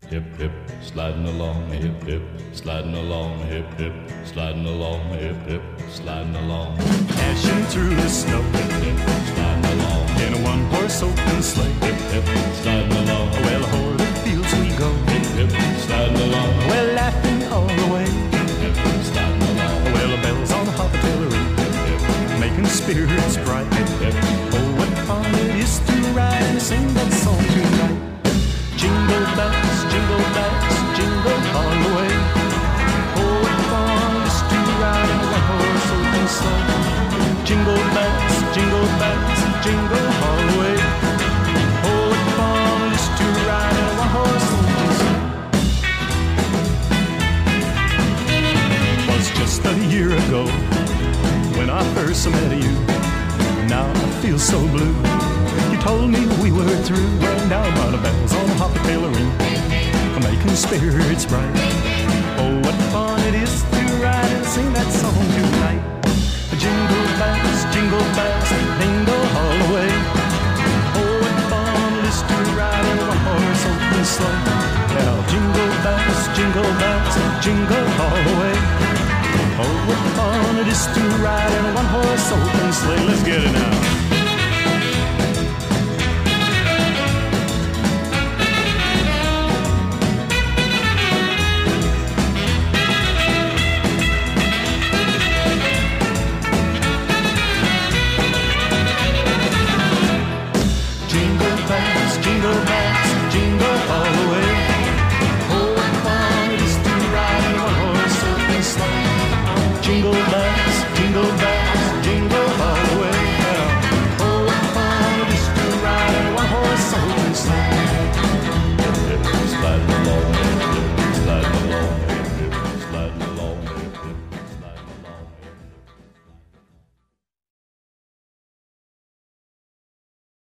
Hip, hip, sliding along, hip, hip, sliding along, hip, hip, sliding along, hip, hip, sliding along. Dashing through the snow, Hip, hip, sliding along, in a one-horse open sleigh. hip, hip, sliding along. Well, o'er the fields we go, Hip, hip, sliding along, well, laughing all the way. hip, hip, sliding along. Well, the bells on the hoppatool ring, Hip, making spirits bright. hip, Oh, what fun it is to ride and sing that song tonight. Jingle bells, jingle all the way. Oh, what fun it is to ride in a one-horse open sleigh. Jingle bells, jingle all the way. Oh, what fun it is to ride in a one-horse open sleigh. Was just a year ago when I first met you. Now I feel so blue. You told me we were through. Well, now my bells on the hoppatail ring, making spirits bright. Oh, what fun it is to ride and sing that song tonight. Jingle bells, jingle all the way. Oh, what fun it is to ride in a one-horse open sleigh. Now jingle bells, jingle all the way. Oh, what fun it is to ride in a one-horse open sleigh. Let's get it now.